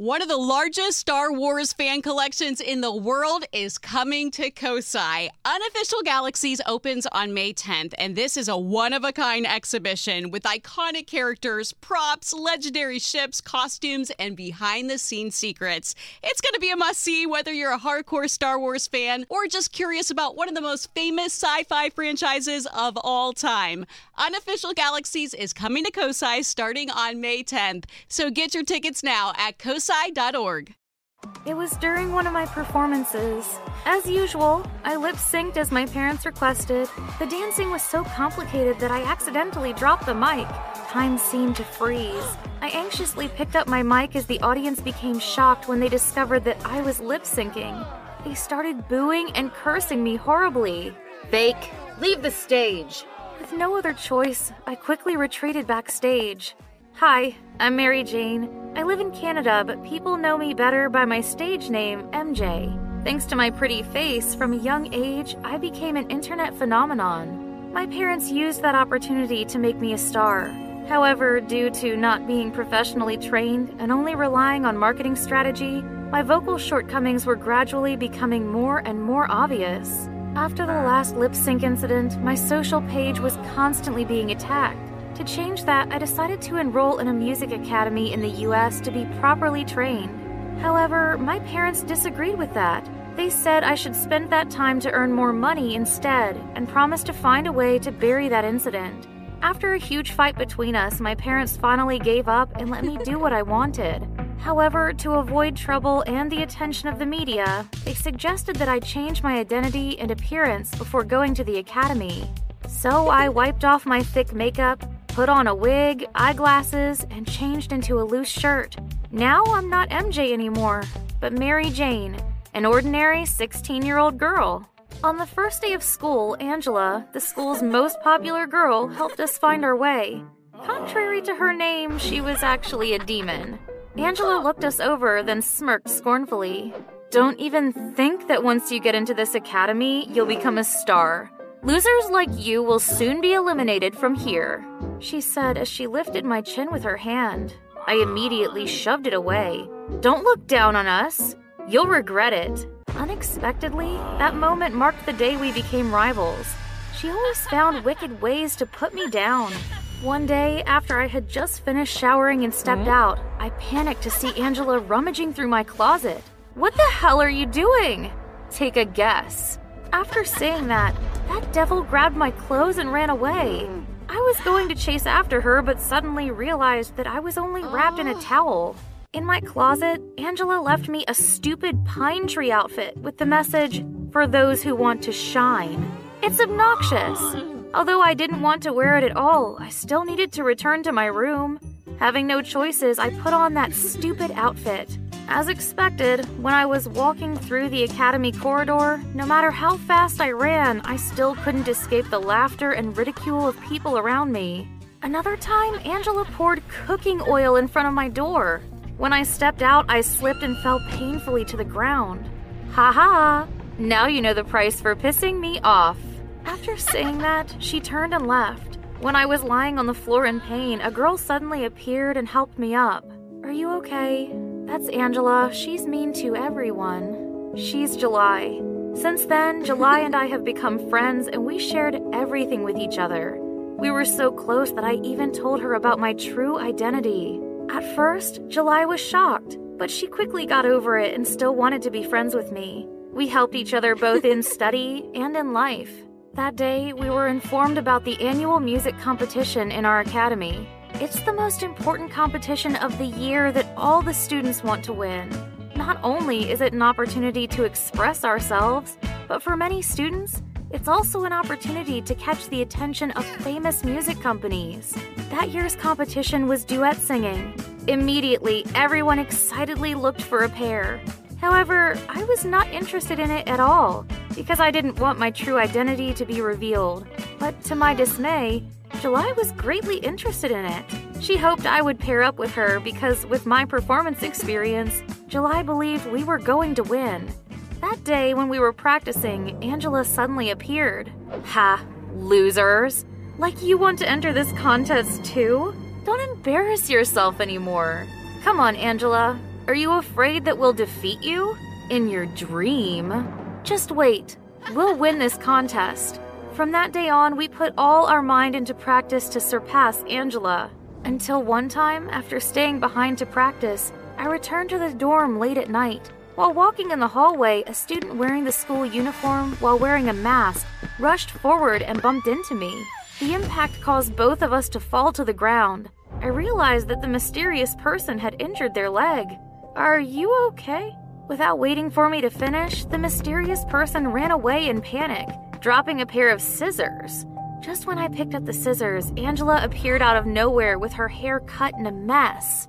One of the largest Star Wars fan collections in the world is coming to Kosai. Unofficial Galaxies opens on May 10th, and this is a one-of-a-kind exhibition with iconic characters, props, legendary ships, costumes, and behind-the-scenes secrets. It's going to be a must-see whether you're a hardcore Star Wars fan or just curious about one of the most famous sci-fi franchises of all time. Unofficial Galaxies is coming to Kosai starting on May 10th, so get your tickets now at kosai.org. It was during one of my performances. As usual, I lip-synced as my parents requested. The dancing was so complicated that I accidentally dropped the mic. Time seemed to freeze. I anxiously picked up my mic as the audience became shocked when they discovered that I was lip-syncing. They started booing and cursing me horribly. Fake, leave the stage. With no other choice, I quickly retreated backstage. Hi, I'm Mary Jane. I live in Canada, but people know me better by my stage name, MJ. Thanks to my pretty face, from a young age, I became an internet phenomenon. My parents used that opportunity to make me a star. However, due to not being professionally trained and only relying on marketing strategy, my vocal shortcomings were gradually becoming more and more obvious. After the last lip-sync incident, my social page was constantly being attacked. To change that, I decided to enroll in a music academy in the US to be properly trained. However, my parents disagreed with that. They said I should spend that time to earn more money instead, and promised to find a way to bury that incident. After a huge fight between us, my parents finally gave up and let me do what I wanted. However, to avoid trouble and the attention of the media, they suggested that I change my identity and appearance before going to the academy. So I wiped off my thick makeup, put on a wig, eyeglasses, and changed into a loose shirt. Now I'm not MJ anymore, but Mary Jane, an ordinary 16-year-old girl. On the first day of school, Angela, the school's most popular girl, helped us find our way. Contrary to her name, she was actually a demon. Angela looked us over, then smirked scornfully. Don't even think that once you get into this academy, you'll become a star. Losers like you will soon be eliminated from here, she said as she lifted my chin with her hand. I immediately shoved it away. Don't look down on us. You'll regret it. Unexpectedly, that moment marked the day we became rivals. She always found wicked ways to put me down. One day, after I had just finished showering and stepped out, I panicked to see Angela rummaging through my closet. What the hell are you doing? Take a guess. After saying that devil grabbed my clothes and ran away. I was going to chase after her, but suddenly realized that I was only wrapped in a towel. In my closet, Angela left me a stupid pine tree outfit with the message, "For those who want to shine." It's obnoxious. Although I didn't want to wear it at all, I still needed to return to my room. Having no choices, I put on that stupid outfit. As expected, when I was walking through the academy corridor, no matter how fast I ran, I still couldn't escape the laughter and ridicule of people around me. Another time, Angela poured cooking oil in front of my door. When I stepped out, I slipped and fell painfully to the ground. Ha ha! Now you know the price for pissing me off. After saying that, she turned and left. When I was lying on the floor in pain, a girl suddenly appeared and helped me up. Are you okay? That's Angela. She's mean to everyone. She's July. Since then, July and I have become friends, and we shared everything with each other. We were so close that I even told her about my true identity. At first, July was shocked, but she quickly got over it and still wanted to be friends with me. We helped each other both in study and in life. That day, we were informed about the annual music competition in our academy. It's the most important competition of the year that all the students want to win. Not only is it an opportunity to express ourselves, but for many students, it's also an opportunity to catch the attention of famous music companies. That year's competition was duet singing. Immediately, everyone excitedly looked for a pair. However, I was not interested in it at all, because I didn't want my true identity to be revealed. But to my dismay, July was greatly interested in it. She hoped I would pair up with her because with my performance experience, July believed we were going to win. That day when we were practicing, Angela suddenly appeared. Ha, losers. Like you want to enter this contest too? Don't embarrass yourself anymore. Come on, Angela. Are you afraid that we'll defeat you? In your dream? Just wait. We'll win this contest. From that day on, we put all our mind into practice to surpass Angela. Until one time, after staying behind to practice, I returned to the dorm late at night. While walking in the hallway, a student wearing the school uniform while wearing a mask rushed forward and bumped into me. The impact caused both of us to fall to the ground. I realized that the mysterious person had injured their leg. Are you okay? Without waiting for me to finish, the mysterious person ran away in panic, dropping a pair of scissors. Just when I picked up the scissors, Angela appeared out of nowhere with her hair cut in a mess.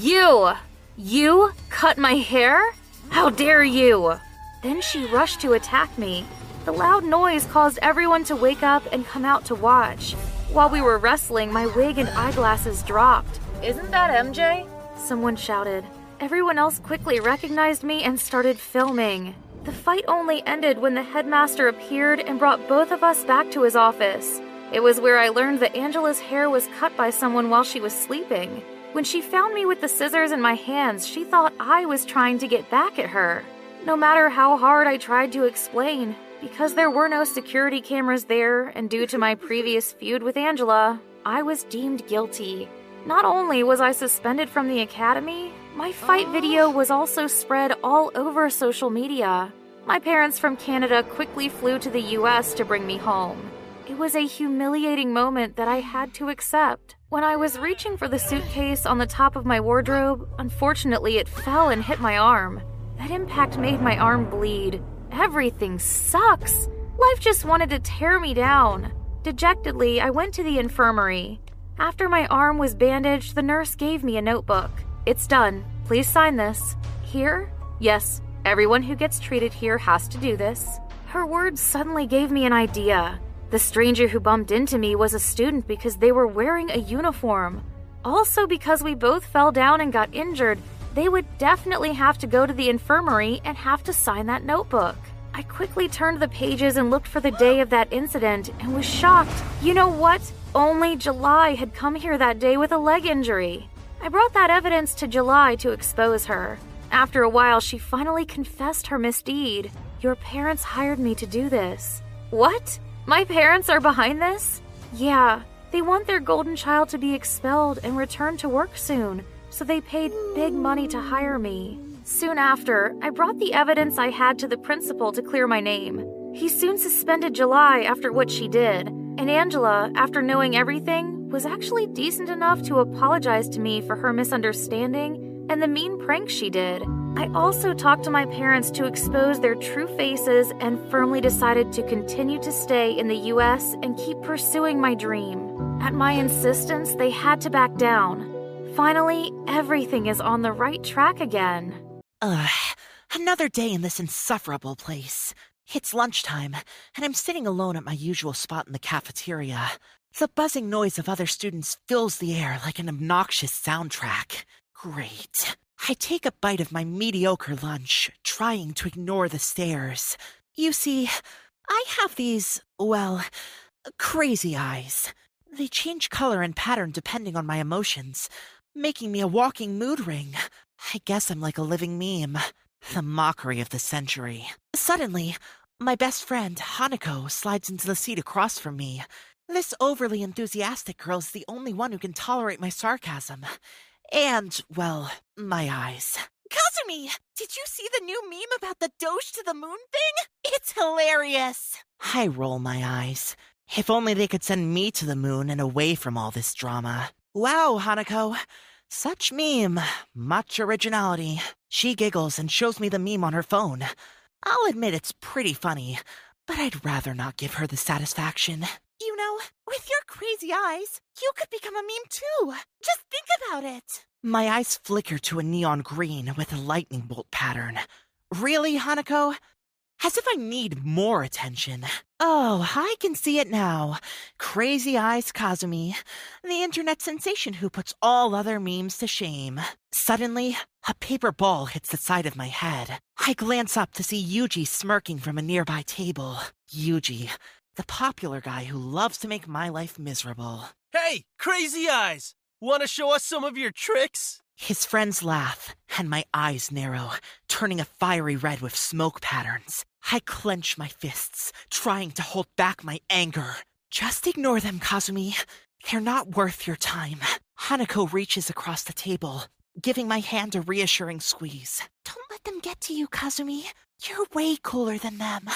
You cut my hair? How dare you? Then she rushed to attack me. The loud noise caused everyone to wake up and come out to watch. While we were wrestling, my wig and eyeglasses dropped. Isn't that MJ? Someone shouted. Everyone else quickly recognized me and started filming. The fight only ended when the headmaster appeared and brought both of us back to his office. It was where I learned that Angela's hair was cut by someone while she was sleeping. When she found me with the scissors in my hands, she thought I was trying to get back at her. No matter how hard I tried to explain, because there were no security cameras there and due to my previous feud with Angela, I was deemed guilty. Not only was I suspended from the academy, my fight video was also spread all over social media. My parents from Canada quickly flew to the US to bring me home. It was a humiliating moment that I had to accept. When I was reaching for the suitcase on the top of my wardrobe, unfortunately it fell and hit my arm. That impact made my arm bleed. Everything sucks. Life just wanted to tear me down. Dejectedly, I went to the infirmary. After my arm was bandaged, the nurse gave me a notebook. It's done. Please sign this. Here? Yes, everyone who gets treated here has to do this. Her words suddenly gave me an idea. The stranger who bumped into me was a student because they were wearing a uniform. Also, because we both fell down and got injured, they would definitely have to go to the infirmary and have to sign that notebook. I quickly turned the pages and looked for the day of that incident and was shocked. You know what? Only July had come here that day with a leg injury. I brought that evidence to July to expose her. After a while, she finally confessed her misdeed. Your parents hired me to do this. What? My parents are behind this? Yeah, they want their golden child to be expelled and return to work soon, so they paid big money to hire me. Soon after, I brought the evidence I had to the principal to clear my name. He soon suspended July after what she did, and Angela, after knowing everything, was actually decent enough to apologize to me for her misunderstanding and the mean prank she did. I also talked to my parents to expose their true faces and firmly decided to continue to stay in the US and keep pursuing my dream. At my insistence, they had to back down. Finally, everything is on the right track again. Another day in this insufferable place. It's lunchtime, and I'm sitting alone at my usual spot in the cafeteria. The buzzing noise of other students fills the air like an obnoxious soundtrack. Great. I take a bite of my mediocre lunch, trying to ignore the stares. You see, I have these, crazy eyes. They change color and pattern depending on my emotions, making me a walking mood ring. I guess I'm like a living meme. The mockery of the century. Suddenly, my best friend, Hanako, slides into the seat across from me. This overly enthusiastic girl is the only one who can tolerate my sarcasm. And, my eyes. Kazumi! Did you see the new meme about the Doge to the moon thing? It's hilarious! I roll my eyes. If only they could send me to the moon and away from all this drama. Wow, Hanako. Such meme. Much originality. She giggles and shows me the meme on her phone. I'll admit it's pretty funny, but I'd rather not give her the satisfaction. You know, with your crazy eyes, you could become a meme too. Just think about it. My eyes flicker to a neon green with a lightning bolt pattern. Really, Hanako? As if I need more attention. Oh, I can see it now. Crazy Eyes Kazumi, the internet sensation who puts all other memes to shame. Suddenly, a paper ball hits the side of my head. I glance up to see Yuji smirking from a nearby table. Yuji, the popular guy who loves to make my life miserable. Hey, Crazy Eyes! Want to show us some of your tricks? His friends laugh, and my eyes narrow, turning a fiery red with smoke patterns. I clench my fists, trying to hold back my anger. Just ignore them, Kazumi. They're not worth your time. Hanako reaches across the table, giving my hand a reassuring squeeze. Don't let them get to you, Kazumi. You're way cooler than them.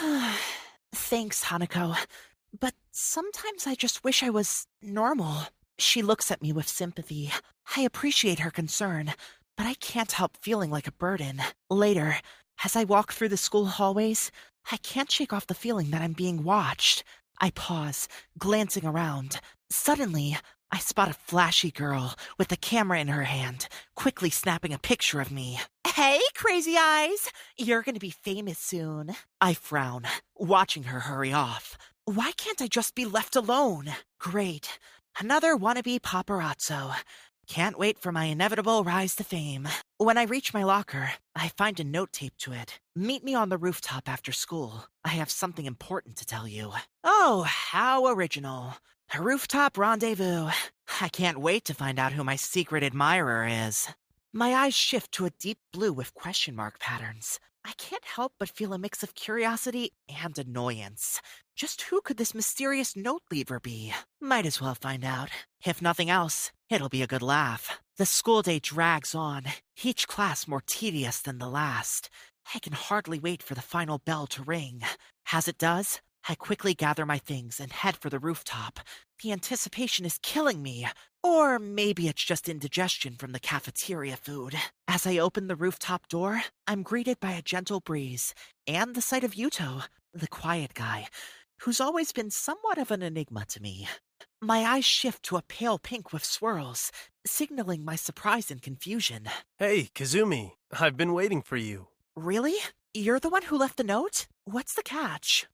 Thanks, Hanako. But sometimes I just wish I was normal. She looks at me with sympathy. I appreciate her concern, but I can't help feeling like a burden. Later, as I walk through the school hallways, I can't shake off the feeling that I'm being watched. I pause, glancing around. Suddenly, I spot a flashy girl with the camera in her hand, quickly snapping a picture of me. Hey, Crazy Eyes! You're gonna be famous soon. I frown, watching her hurry off. Why can't I just be left alone? Great. Another wannabe paparazzo. Can't wait for my inevitable rise to fame. When I reach my locker, I find a note taped to it. Meet me on the rooftop after school. I have something important to tell you. Oh, how original. A rooftop rendezvous. I can't wait to find out who my secret admirer is. My eyes shift to a deep blue with question mark patterns. I can't help but feel a mix of curiosity and annoyance. Just who could this mysterious note leaver be? Might as well find out. If nothing else, it'll be a good laugh. The school day drags on, each class more tedious than the last. I can hardly wait for the final bell to ring. As it does, I quickly gather my things and head for the rooftop. The anticipation is killing me. Or maybe it's just indigestion from the cafeteria food. As I open the rooftop door, I'm greeted by a gentle breeze and the sight of Yuto, the quiet guy, who's always been somewhat of an enigma to me. My eyes shift to a pale pink with swirls, signaling my surprise and confusion. Hey, Kazumi, I've been waiting for you. Really? You're the one who left the note? What's the catch?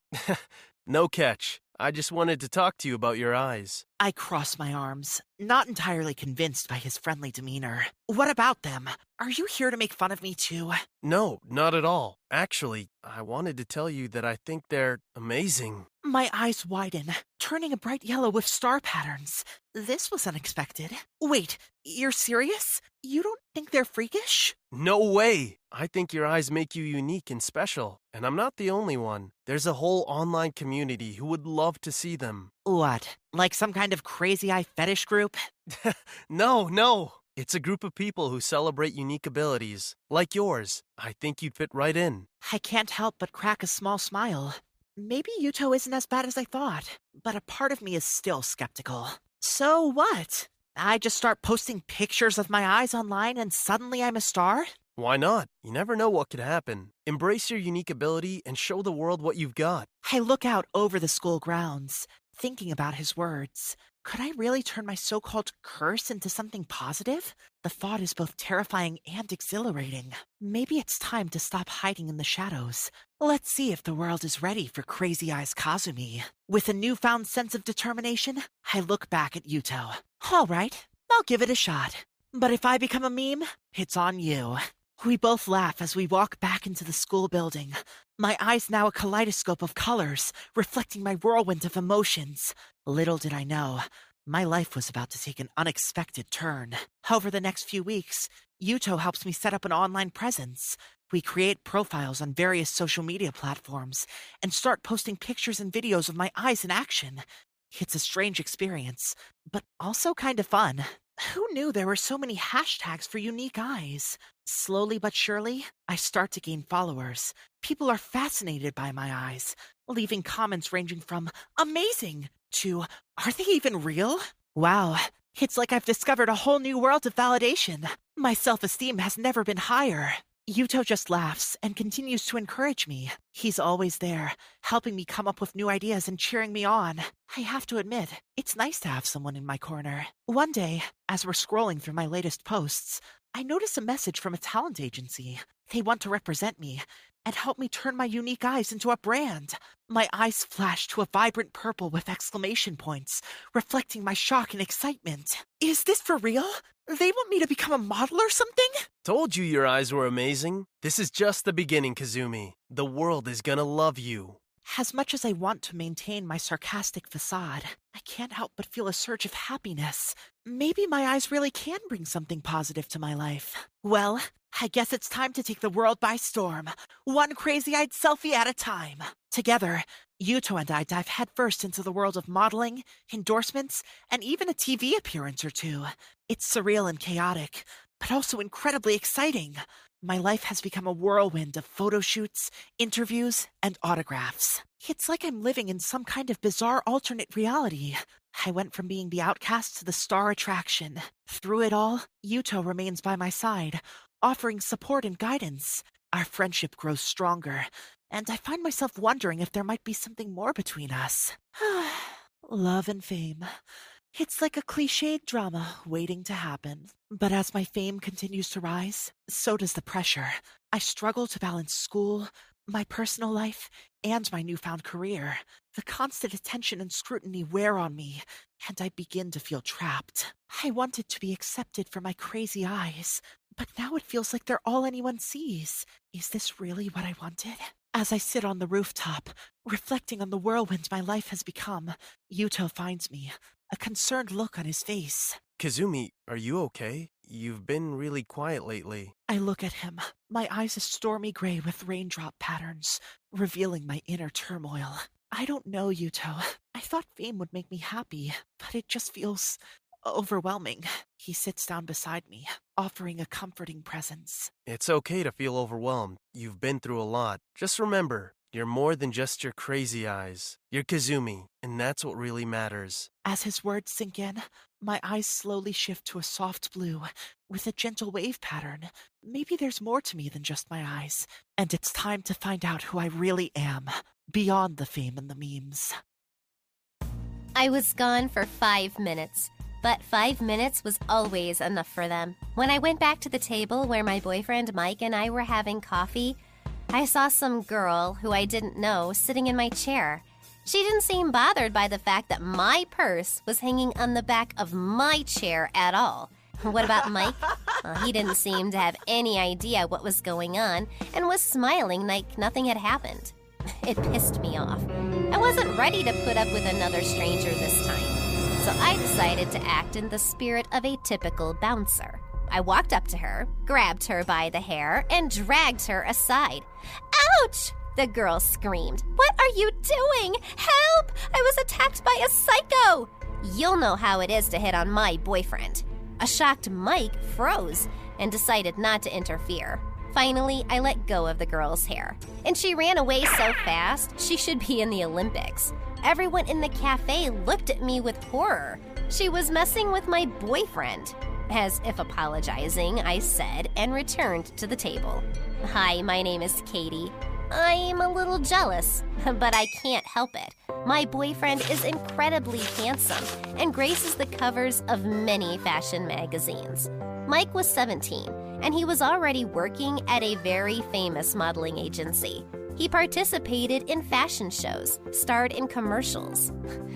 No catch. I just wanted to talk to you about your eyes. I cross my arms, not entirely convinced by his friendly demeanor. What about them? Are you here to make fun of me too? No, not at all. Actually, I wanted to tell you that I think they're amazing. My eyes widen, turning a bright yellow with star patterns. This was unexpected. Wait, you're serious? You don't think they're freakish? No way! I think your eyes make you unique and special. And I'm not the only one. There's a whole online community who would love to see them. What? Like some kind of crazy eye fetish group? No. It's a group of people who celebrate unique abilities, like yours. I think you'd fit right in. I can't help but crack a small smile. Maybe Yuto isn't as bad as I thought, but a part of me is still skeptical. So what? I just start posting pictures of my eyes online and suddenly I'm a star? Why not? You never know what could happen. Embrace your unique ability and show the world what you've got. I look out over the school grounds, thinking about his words. Could I really turn my so-called curse into something positive? The thought is both terrifying and exhilarating. Maybe it's time to stop hiding in the shadows. Let's see if the world is ready for Crazy Eyes Kazumi. With a newfound sense of determination, I look back at Yuto. All right, I'll give it a shot. But if I become a meme, it's on you. We both laugh as we walk back into the school building. My eyes now a kaleidoscope of colors, reflecting my whirlwind of emotions. Little did I know, my life was about to take an unexpected turn. Over the next few weeks, Yuto helps me set up an online presence. We create profiles on various social media platforms and start posting pictures and videos of my eyes in action. It's a strange experience, but also kind of fun. Who knew there were so many hashtags for unique eyes? Slowly but surely, I start to gain followers. People are fascinated by my eyes, leaving comments ranging from amazing to are they even real? Wow, it's like I've discovered a whole new world of validation. My self-esteem has never been higher. Yuto just laughs and continues to encourage me. He's always there, helping me come up with new ideas and cheering me on. I have to admit, it's nice to have someone in my corner. One day, as we're scrolling through my latest posts, I notice a message from a talent agency. They want to represent me and help me turn my unique eyes into a brand. My eyes flash to a vibrant purple with exclamation points, reflecting my shock and excitement. Is this for real? They want me to become a model or something? Told you your eyes were amazing. This is just the beginning, Kazumi. The world is gonna love you. As much as I want to maintain my sarcastic facade, I can't help but feel a surge of happiness. Maybe my eyes really can bring something positive to my life. Well, I guess it's time to take the world by storm, one crazy-eyed selfie at a time. Together, Yuto and I dive headfirst into the world of modeling, endorsements, and even a TV appearance or two. It's surreal and chaotic, but also incredibly exciting. My life has become a whirlwind of photo shoots, interviews, and autographs. It's like I'm living in some kind of bizarre alternate reality. I went from being the outcast to the star attraction. Through it all, Yuto remains by my side, offering support and guidance. Our friendship grows stronger, and I find myself wondering if there might be something more between us. Love and fame. It's like a cliched drama waiting to happen. But as my fame continues to rise, so does the pressure. I struggle to balance school, my personal life, and my newfound career. The constant attention and scrutiny wear on me, and I begin to feel trapped. I wanted to be accepted for my crazy eyes, but now it feels like they're all anyone sees. Is this really what I wanted? As I sit on the rooftop, reflecting on the whirlwind my life has become, Yuto finds me, a concerned look on his face. Kazumi, are you okay? You've been really quiet lately. I look at him, my eyes a stormy gray with raindrop patterns, revealing my inner turmoil. I don't know, Yuto. I thought fame would make me happy, but it just feels overwhelming. He sits down beside me, offering a comforting presence. It's okay to feel overwhelmed. You've been through a lot. Just remember, you're more than just your crazy eyes. You're Kazumi, and that's what really matters. As his words sink in, my eyes slowly shift to a soft blue, with a gentle wave pattern. Maybe there's more to me than just my eyes, and it's time to find out who I really am, beyond the fame and the memes. I was gone for 5 minutes, but 5 minutes was always enough for them. When I went back to the table where my boyfriend Mike and I were having coffee, I saw some girl who I didn't know sitting in my chair. She didn't seem bothered by the fact that my purse was hanging on the back of my chair at all. What about Mike? Well, he didn't seem to have any idea what was going on and was smiling like nothing had happened. It pissed me off. I wasn't ready to put up with another stranger this time, so I decided to act in the spirit of a typical bouncer. I walked up to her, grabbed her by the hair, and dragged her aside. Ouch! The girl screamed. What are you doing? Help! I was attacked by a psycho! You'll know how it is to hit on my boyfriend. A shocked Mike froze and decided not to interfere. Finally, I let go of the girl's hair, and she ran away so fast she should be in the Olympics. Everyone in the cafe looked at me with horror. She was messing with my boyfriend. As if apologizing, I said and returned to the table. Hi, my name is Katie. I'm a little jealous, but I can't help it. My boyfriend is incredibly handsome and graces the covers of many fashion magazines. Mike was 17, and he was already working at a very famous modeling agency. He participated in fashion shows, starred in commercials.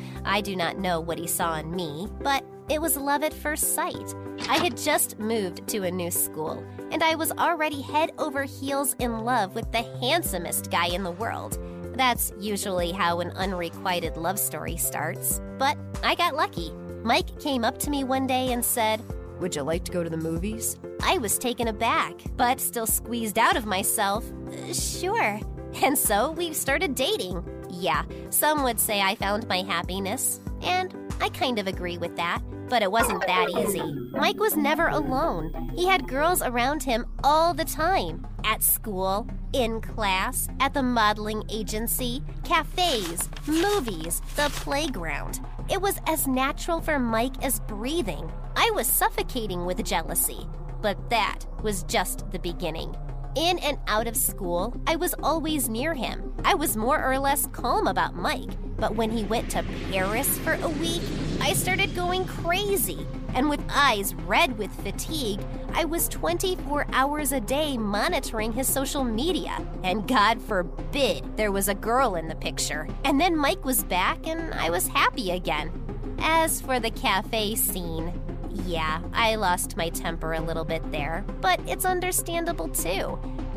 I do not know what he saw in me, but it was love at first sight. I had just moved to a new school, and I was already head over heels in love with the handsomest guy in the world. That's usually how an unrequited love story starts. But I got lucky. Mike came up to me one day and said, "Would you like to go to the movies?" I was taken aback, but still squeezed out of myself, "Sure." And so we started dating. Yeah, some would say I found my happiness, and I kind of agree with that. But it wasn't that easy. Mike was never alone. He had girls around him all the time. At school, in class, at the modeling agency, cafes, movies, the playground. It was as natural for Mike as breathing. I was suffocating with jealousy. But that was just the beginning. In and out of school, I was always near him. I was more or less calm about Mike. But when he went to Paris for a week, I started going crazy. And with eyes red with fatigue, I was 24 hours a day monitoring his social media. And God forbid there was a girl in the picture. And then Mike was back and I was happy again. As for the cafe scene, yeah, I lost my temper a little bit there, but it's understandable too.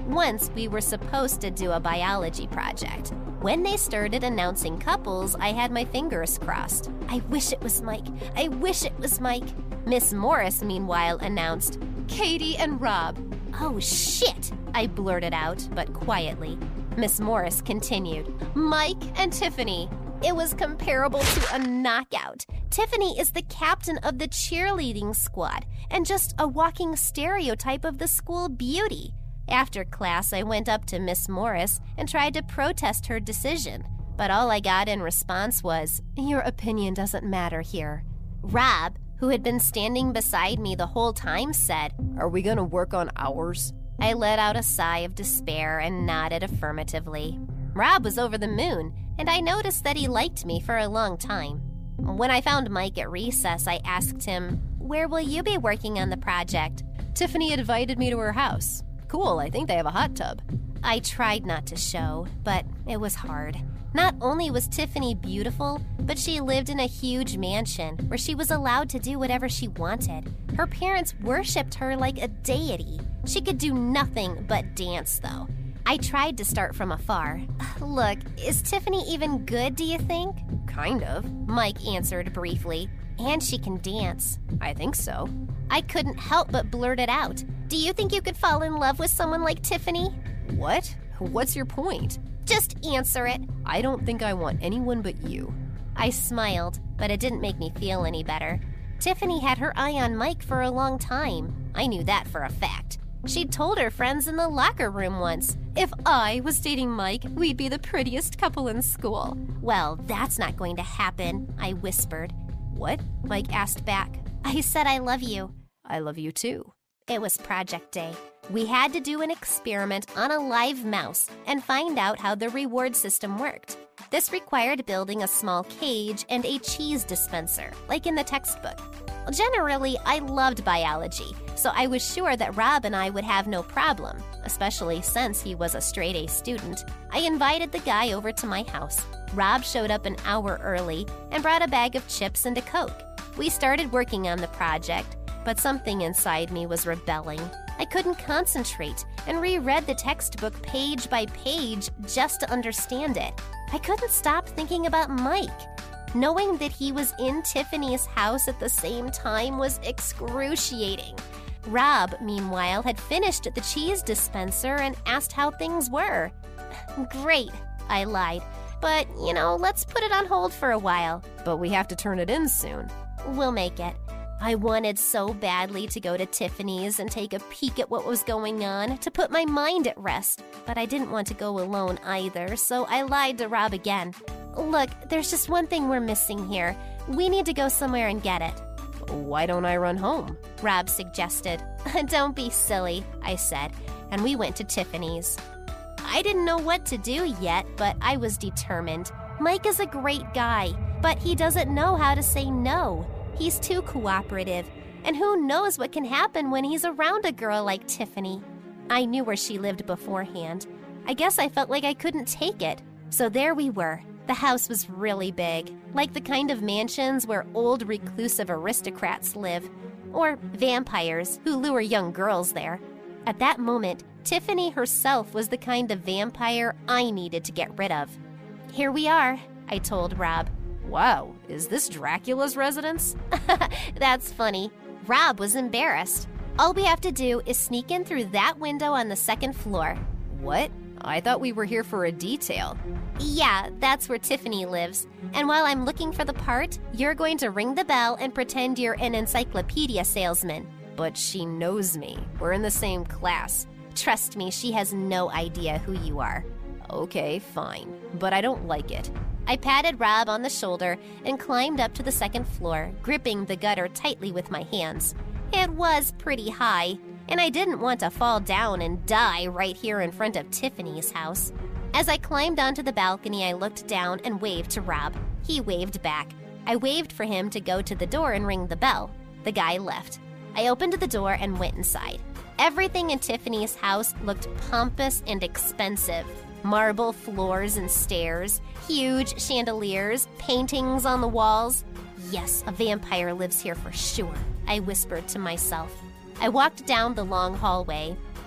Once we were supposed to do a biology project. When they started announcing couples, I had my fingers crossed. I wish it was Mike. I wish it was Mike. Miss Morris, meanwhile, announced, Katie and Rob. Oh, shit, I blurted out, but quietly. Miss Morris continued, Mike and Tiffany. It was comparable to a knockout. Tiffany is the captain of the cheerleading squad and just a walking stereotype of the school beauty. After class, I went up to Miss Morris and tried to protest her decision, but all I got in response was, Your opinion doesn't matter here. Rob, who had been standing beside me the whole time, said, Are we gonna work on ours? I let out a sigh of despair and nodded affirmatively. Rob was over the moon, and I noticed that he liked me for a long time. When I found Mike at recess, I asked him, Where will you be working on the project? Tiffany had invited me to her house. Cool, I think they have a hot tub. I tried not to show, but it was hard. Not only was Tiffany beautiful, but she lived in a huge mansion where she was allowed to do whatever she wanted. Her parents worshipped her like a deity. She could do nothing but dance, though. I tried to start from afar. Look, is Tiffany even good, do you think? Kind of, Mike answered briefly. And she can dance. I think so. I couldn't help but blurt it out. Do you think you could fall in love with someone like Tiffany? What? What's your point? Just answer it. I don't think I want anyone but you. I smiled, but it didn't make me feel any better. Tiffany had her eye on Mike for a long time. I knew that for a fact. She'd told her friends in the locker room once, if I was dating Mike, we'd be the prettiest couple in school. Well, that's not going to happen, I whispered. What? Mike asked back. I said I love you. I love you too. It was project day. We had to do an experiment on a live mouse and find out how the reward system worked. This required building a small cage and a cheese dispenser, like in the textbook. Generally, I loved biology, so I was sure that Rob and I would have no problem, especially since he was a straight-A student. I invited the guy over to my house. Rob showed up an hour early and brought a bag of chips and a Coke. We started working on the project, but something inside me was rebelling. I couldn't concentrate and reread the textbook page by page just to understand it. I couldn't stop thinking about Mike. Knowing that he was in Tiffany's house at the same time was excruciating. Rob, meanwhile, had finished the cheese dispenser and asked how things were. Great, I lied. But, let's put it on hold for a while. But we have to turn it in soon. We'll make it. I wanted so badly to go to Tiffany's and take a peek at what was going on, to put my mind at rest. But I didn't want to go alone either, so I lied to Rob again. Look, there's just one thing we're missing here. We need to go somewhere and get it. Why don't I run home? Rob suggested. Don't be silly, I said, and we went to Tiffany's. I didn't know what to do yet, but I was determined. Mike is a great guy, but he doesn't know how to say no. He's too cooperative, and who knows what can happen when he's around a girl like Tiffany. I knew where she lived beforehand. I guess I felt like I couldn't take it. So there we were. The house was really big, like the kind of mansions where old reclusive aristocrats live, or vampires who lure young girls there. At that moment, Tiffany herself was the kind of vampire I needed to get rid of. Here we are, I told Rob. Wow, is this Dracula's residence? That's funny. Rob was embarrassed. All we have to do is sneak in through that window on the second floor. What? I thought we were here for a detail. Yeah, that's where Tiffany lives. And while I'm looking for the part, you're going to ring the bell and pretend you're an encyclopedia salesman. But she knows me. We're in the same class. Trust me, she has no idea who you are. Okay, fine. But I don't like it. I patted Rob on the shoulder and climbed up to the second floor, gripping the gutter tightly with my hands. It was pretty high, and I didn't want to fall down and die right here in front of Tiffany's house. As I climbed onto the balcony, I looked down and waved to Rob. He waved back. I waved for him to go to the door and ring the bell. The guy left. I opened the door and went inside. Everything in Tiffany's house looked pompous and expensive. Marble floors and stairs, huge chandeliers, paintings on the walls. Yes, a vampire lives here for sure, I whispered to myself. I walked down the long hallway.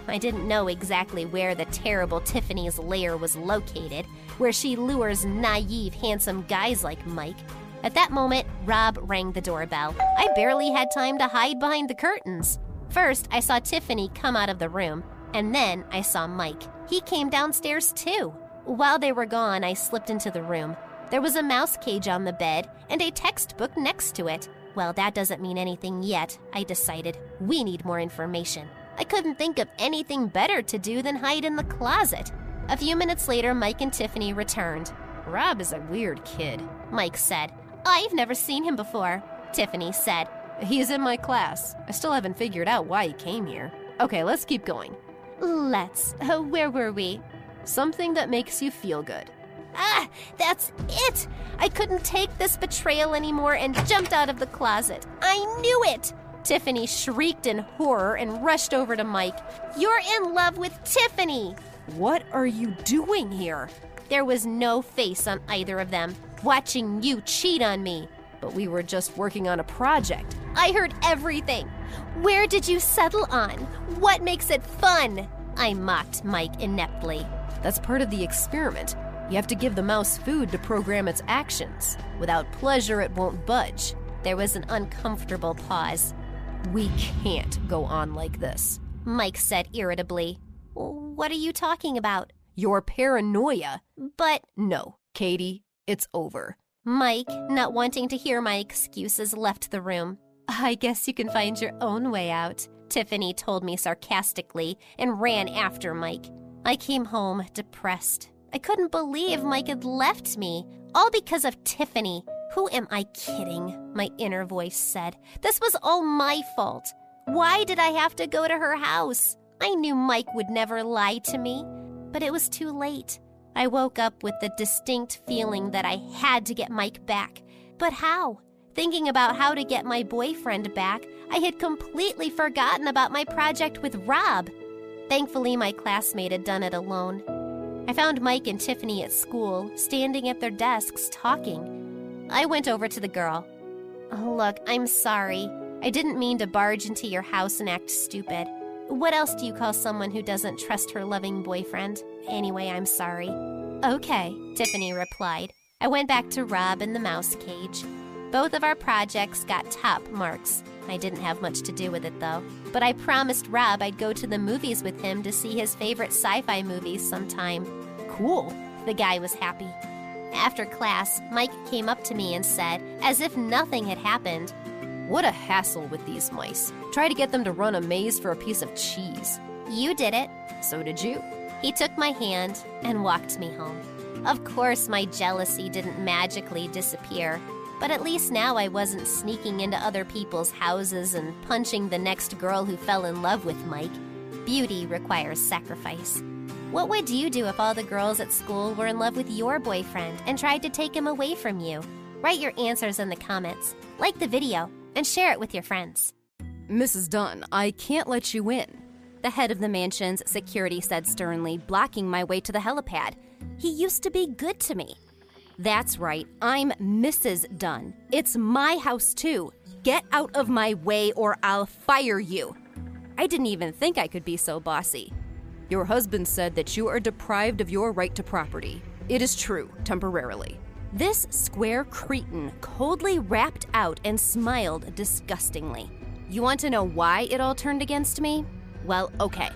I didn't know exactly where the terrible Tiffany's lair was located, where she lures naive, handsome guys like Mike. At that moment, Rob rang the doorbell. I barely had time to hide behind the curtains. First, I saw Tiffany come out of the room, and then I saw Mike. He came downstairs too. While they were gone, I slipped into the room. There was a mouse cage on the bed and a textbook next to it. Well, that doesn't mean anything yet, I decided. We need more information. I couldn't think of anything better to do than hide in the closet. A few minutes later, Mike and Tiffany returned. "Rob is a weird kid," Mike said. "I've never seen him before," Tiffany said. "He's in my class. I still haven't figured out why he came here." "Okay, let's keep going." "Let's. Where were we?" "Something that makes you feel good." "Ah, that's it! I couldn't take this betrayal anymore and jumped out of the closet. I knew it!" Tiffany shrieked in horror and rushed over to Mike. "You're in love with Tiffany!" "What are you doing here?" There was no face on either of them. "Watching you cheat on me." "But we were just working on a project." "I heard everything. Where did you settle on? What makes it fun?" I mocked Mike ineptly. "That's part of the experiment. You have to give the mouse food to program its actions. Without pleasure, it won't budge." There was an uncomfortable pause. "We can't go on like this," Mike said irritably. "What are you talking about?" "Your paranoia." "But..." "No, Katie, it's over." Mike, not wanting to hear my excuses, left the room. "I guess you can find your own way out," Tiffany told me sarcastically and ran after Mike. I came home depressed. I couldn't believe Mike had left me, all because of Tiffany. "Who am I kidding?" my inner voice said. "This was all my fault. Why did I have to go to her house? I knew Mike would never lie to me, but it was too late." I woke up with the distinct feeling that I had to get Mike back. But how? Thinking about how to get my boyfriend back, I had completely forgotten about my project with Rob. Thankfully, my classmate had done it alone. I found Mike and Tiffany at school, standing at their desks talking. I went over to the girl. "Look, I'm sorry. I didn't mean to barge into your house and act stupid. What else do you call someone who doesn't trust her loving boyfriend? Anyway, I'm sorry." "Okay," Tiffany replied. I went back to Rob in the mouse cage. Both of our projects got top marks. I didn't have much to do with it, though. But I promised Rob I'd go to the movies with him to see his favorite sci-fi movies sometime. "Cool." The guy was happy. After class, Mike came up to me and said, as if nothing had happened, "What a hassle with these mice. Try to get them to run a maze for a piece of cheese." "You did it." "So did you." He took my hand and walked me home. Of course, my jealousy didn't magically disappear, but at least now I wasn't sneaking into other people's houses and punching the next girl who fell in love with Mike. Beauty requires sacrifice. What would you do if all the girls at school were in love with your boyfriend and tried to take him away from you? Write your answers in the comments, like the video, and share it with your friends. "Mrs. Dunn, I can't let you in," the head of the mansion's security said sternly, blocking my way to the helipad. "He used to be good to me." "That's right, I'm Mrs. Dunn. It's my house too. Get out of my way or I'll fire you." I didn't even think I could be so bossy. "Your husband said that you are deprived of your right to property. It is true, temporarily." This square cretin coldly rapped out and smiled disgustingly. You want to know why it all turned against me? Well, okay.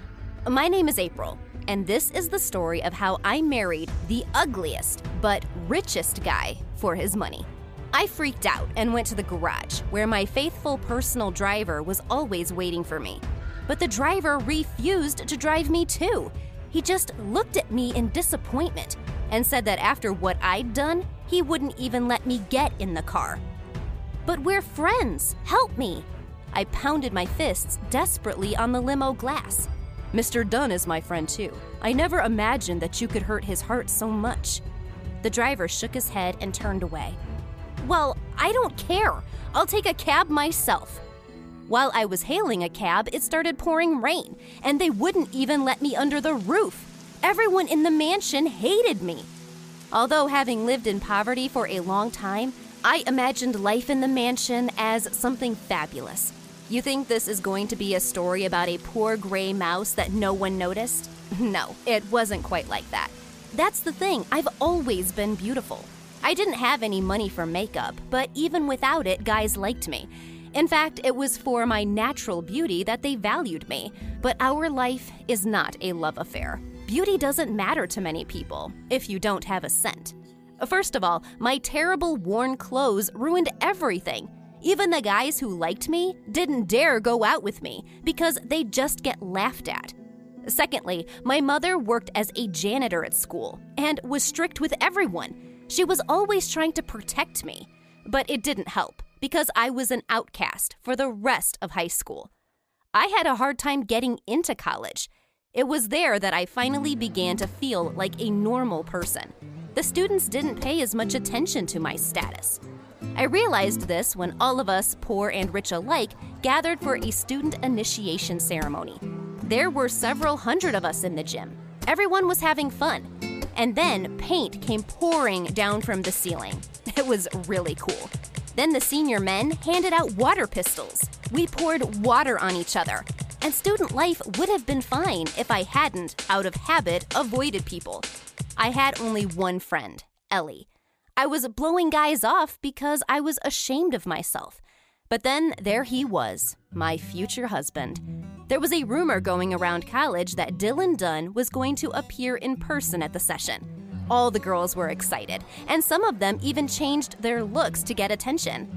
My name is April, and this is the story of how I married the ugliest but richest guy for his money. I freaked out and went to the garage, where my faithful personal driver was always waiting for me. But the driver refused to drive me too. He just looked at me in disappointment and said that after what I'd done, he wouldn't even let me get in the car. "But we're friends. Help me." I pounded my fists desperately on the limo glass. "Mr. Dunn is my friend too. I never imagined that you could hurt his heart so much." The driver shook his head and turned away. "Well, I don't care. I'll take a cab myself." While I was hailing a cab, it started pouring rain, and they wouldn't even let me under the roof. Everyone in the mansion hated me. Although having lived in poverty for a long time, I imagined life in the mansion as something fabulous. You think this is going to be a story about a poor gray mouse that no one noticed? No, it wasn't quite like that. That's the thing, I've always been beautiful. I didn't have any money for makeup, but even without it, guys liked me. In fact, it was for my natural beauty that they valued me. But our life is not a love affair. Beauty doesn't matter to many people if you don't have a cent. First of all, my terrible worn clothes ruined everything. Even the guys who liked me didn't dare go out with me because they'd just get laughed at. Secondly, my mother worked as a janitor at school and was strict with everyone. She was always trying to protect me, but it didn't help because I was an outcast for the rest of high school. I had a hard time getting into college. It was there that I finally began to feel like a normal person. The students didn't pay as much attention to my status. I realized this when all of us, poor and rich alike, gathered for a student initiation ceremony. There were several hundred of us in the gym. Everyone was having fun. And then paint came pouring down from the ceiling. It was really cool. Then the senior men handed out water pistols. We poured water on each other. And student life would have been fine if I hadn't, out of habit, avoided people. I had only one friend, Ellie. I was blowing guys off because I was ashamed of myself. But then there he was, my future husband. There was a rumor going around college that Dylan Dunn was going to appear in person at the session. All the girls were excited, and some of them even changed their looks to get attention.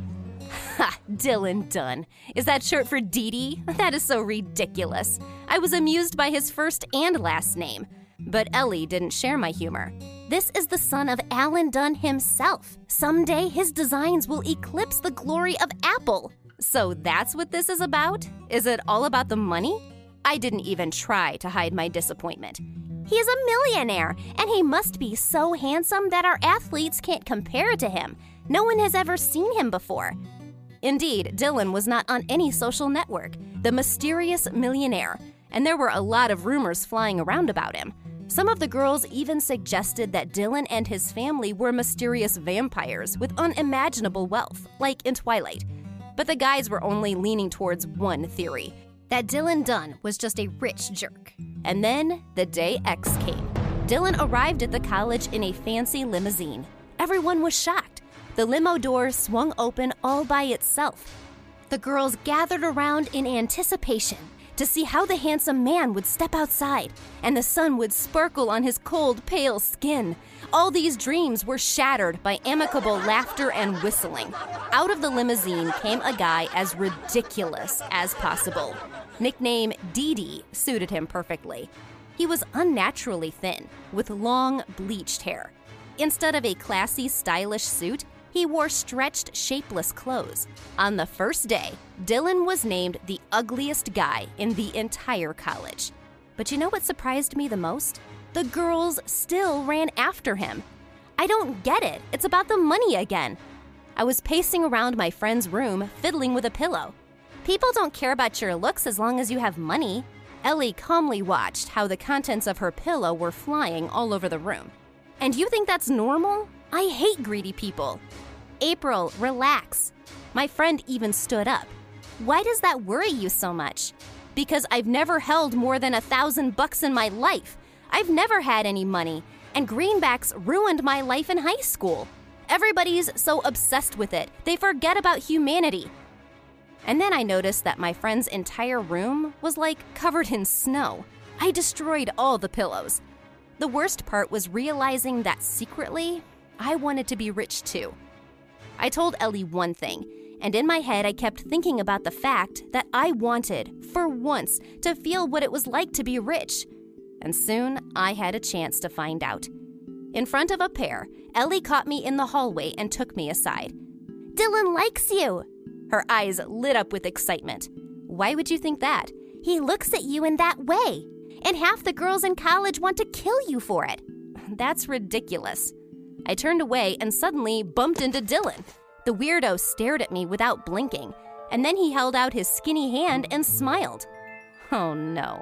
Ha, Dylan Dunn. Is that short for Dee Dee? That is so ridiculous. I was amused by his first and last name. But Ellie didn't share my humor. This is the son of Alan Dunn himself. Someday his designs will eclipse the glory of Apple. So that's what this is about? Is it all about the money? I didn't even try to hide my disappointment. He is a millionaire, and he must be so handsome that our athletes can't compare to him. No one has ever seen him before. Indeed, Dylan was not on any social network, the mysterious millionaire, and there were a lot of rumors flying around about him. Some of the girls even suggested that Dylan and his family were mysterious vampires with unimaginable wealth, like in Twilight. But the guys were only leaning towards one theory, that Dylan Dunn was just a rich jerk. And then the day X came. Dylan arrived at the college in a fancy limousine. Everyone was shocked. The limo door swung open all by itself. The girls gathered around in anticipation to see how the handsome man would step outside and the sun would sparkle on his cold, pale skin. All these dreams were shattered by amicable laughter and whistling. Out of the limousine came a guy as ridiculous as possible. Nickname Dee Dee suited him perfectly. He was unnaturally thin, with long, bleached hair. Instead of a classy, stylish suit, he wore stretched, shapeless clothes. On the first day, Dylan was named the ugliest guy in the entire college. But you know what surprised me the most? The girls still ran after him. I don't get it. It's about the money again. I was pacing around my friend's room, fiddling with a pillow. People don't care about your looks as long as you have money. Ellie calmly watched how the contents of her pillow were flying all over the room. And you think that's normal? I hate greedy people. April, relax. My friend even stood up. Why does that worry you so much? Because I've never held more than $1,000 in my life. I've never had any money, and greenbacks ruined my life in high school. Everybody's so obsessed with it, they forget about humanity. And then I noticed that my friend's entire room was like covered in snow. I destroyed all the pillows. The worst part was realizing that secretly, I wanted to be rich too. I told Ellie one thing, and in my head I kept thinking about the fact that I wanted, for once, to feel what it was like to be rich. And soon I had a chance to find out. In front of a pair, Ellie caught me in the hallway and took me aside. "Dylan likes you!" Her eyes lit up with excitement. "Why would you think that?" "He looks at you in that way, and half the girls in college want to kill you for it." "That's ridiculous." I turned away and suddenly bumped into Dylan. The weirdo stared at me without blinking, and then he held out his skinny hand and smiled. Oh no.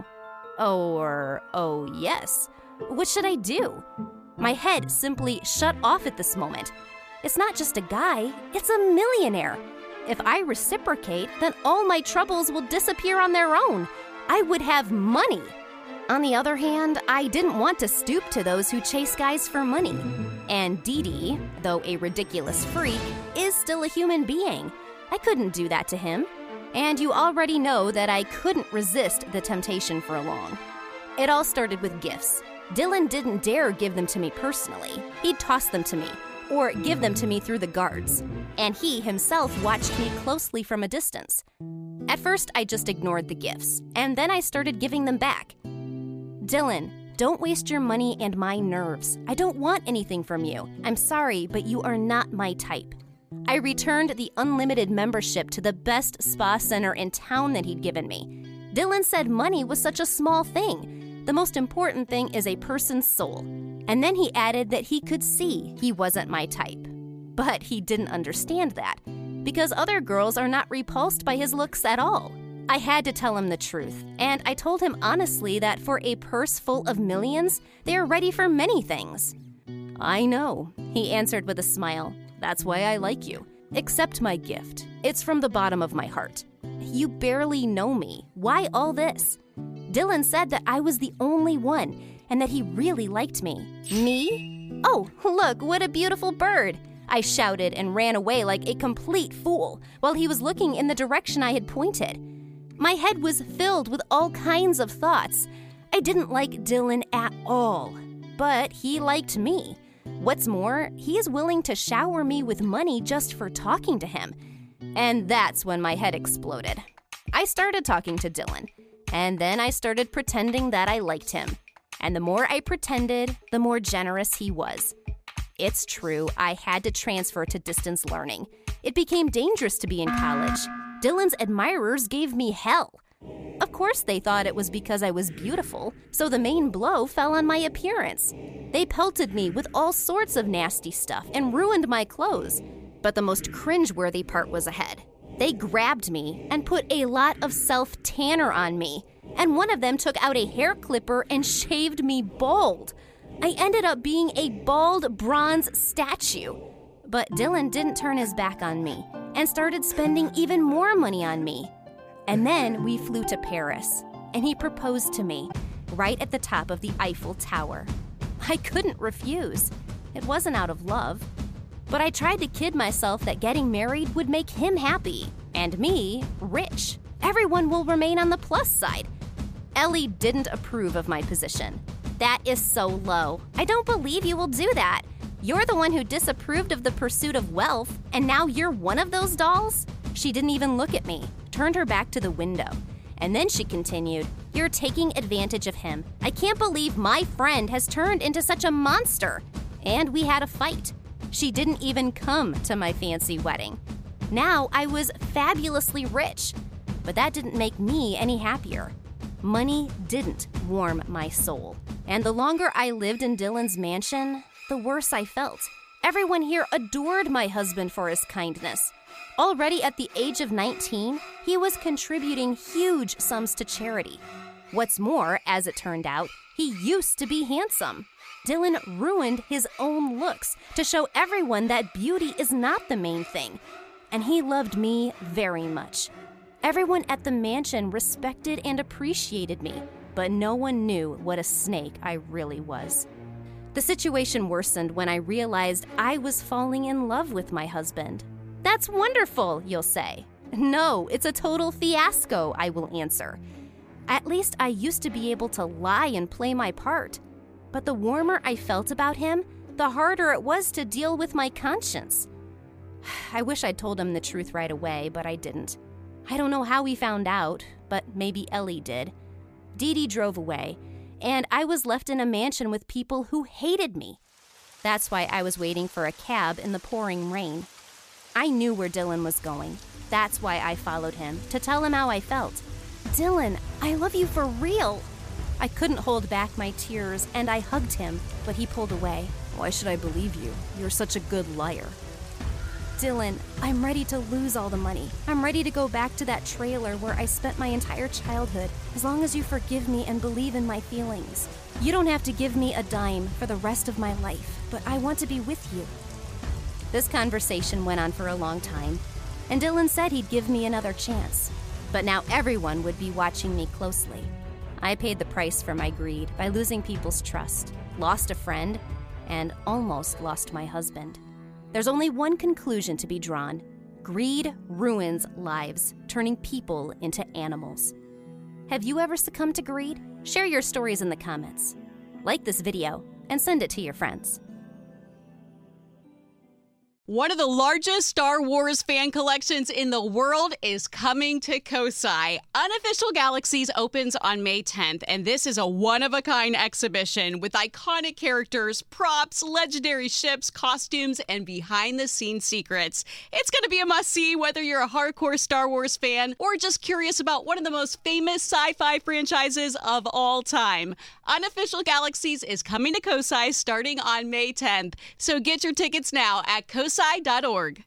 Oh yes. What should I do? My head simply shut off at this moment. It's not just a guy, it's a millionaire. if I reciprocate, then all my troubles will disappear on their own. I would have money. On the other hand, I didn't want to stoop to those who chase guys for money. And Dee Dee, though a ridiculous freak, is still a human being. I couldn't do that to him. And you already know that I couldn't resist the temptation for long. It all started with gifts. Dylan didn't dare give them to me personally. He'd toss them to me, or give them to me through the guards. And he himself watched me closely from a distance. At first, I just ignored the gifts, and then I started giving them back. Dylan, don't waste your money and my nerves. I don't want anything from you. I'm sorry, but you are not my type. I returned the unlimited membership to the best spa center in town that he'd given me. Dylan said money was such a small thing. The most important thing is a person's soul. And then he added that he could see he wasn't my type. But he didn't understand that, because other girls are not repulsed by his looks at all. I had to tell him the truth, and I told him honestly that for a purse full of millions, they are ready for many things. I know, he answered with a smile. That's why I like you. Accept my gift. It's from the bottom of my heart. You barely know me. Why all this? Dylan said that I was the only one, and that he really liked me. Me? Oh, look, what a beautiful bird! I shouted and ran away like a complete fool, while he was looking in the direction I had pointed. My head was filled with all kinds of thoughts. I didn't like Dylan at all, but he liked me. What's more, he is willing to shower me with money just for talking to him. And that's when my head exploded. I started talking to Dylan, and then I started pretending that I liked him. And the more I pretended, the more generous he was. It's true, I had to transfer to distance learning. It became dangerous to be in college. Dylan's admirers gave me hell. Of course they thought it was because I was beautiful, so the main blow fell on my appearance. They pelted me with all sorts of nasty stuff and ruined my clothes. But the most cringeworthy part was ahead. They grabbed me and put a lot of self-tanner on me, and one of them took out a hair clipper and shaved me bald. I ended up being a bald bronze statue. But Dylan didn't turn his back on me and started spending even more money on me. And then we flew to Paris, and he proposed to me right at the top of the Eiffel Tower. I couldn't refuse. It wasn't out of love. But I tried to kid myself that getting married would make him happy, and me rich. Everyone will remain on the plus side. Ellie didn't approve of my position. That is so low. I don't believe you will do that. You're the one who disapproved of the pursuit of wealth, and now you're one of those dolls? She didn't even look at me, turned her back to the window. And then she continued, you're taking advantage of him. I can't believe my friend has turned into such a monster. And we had a fight. She didn't even come to my fancy wedding. Now I was fabulously rich, but that didn't make me any happier. Money didn't warm my soul. And the longer I lived in Dylan's mansion, the worse I felt. Everyone here adored my husband for his kindness. Already at the age of 19, he was contributing huge sums to charity. What's more, as it turned out, he used to be handsome. Dylan ruined his own looks to show everyone that beauty is not the main thing. And he loved me very much. Everyone at the mansion respected and appreciated me, but no one knew what a snake I really was. The situation worsened when I realized I was falling in love with my husband. That's wonderful, you'll say. No, it's a total fiasco, I will answer. At least I used to be able to lie and play my part. But the warmer I felt about him, the harder it was to deal with my conscience. I wish I'd told him the truth right away, but I didn't. I don't know how he found out, but maybe Ellie did. Dee Dee drove away, and I was left in a mansion with people who hated me. That's why I was waiting for a cab in the pouring rain. I knew where Dylan was going. That's why I followed him, to tell him how I felt. Dylan, I love you for real. I couldn't hold back my tears, and I hugged him, but he pulled away. Why should I believe you? You're such a good liar. Dylan, I'm ready to lose all the money. I'm ready to go back to that trailer where I spent my entire childhood, as long as you forgive me and believe in my feelings. You don't have to give me a dime for the rest of my life, but I want to be with you. This conversation went on for a long time. and Dylan said he'd give me another chance. But now everyone would be watching me closely. I paid the price for my greed by losing people's trust, lost a friend, and almost lost my husband. There's only one conclusion to be drawn. Greed ruins lives, turning people into animals. Have you ever succumbed to greed? Share your stories in the comments. Like this video and send it to your friends. One of the largest Star Wars fan collections in the world is coming to Kosai. Unofficial Galaxies opens on May 10th, and this is a one-of-a-kind exhibition with iconic characters, props, legendary ships, costumes, and behind-the-scenes secrets. It's going to be a must-see whether you're a hardcore Star Wars fan or just curious about one of the most famous sci-fi franchises of all time. Unofficial Galaxies is coming to Kosai starting on May 10th, so get your tickets now at kosai.org.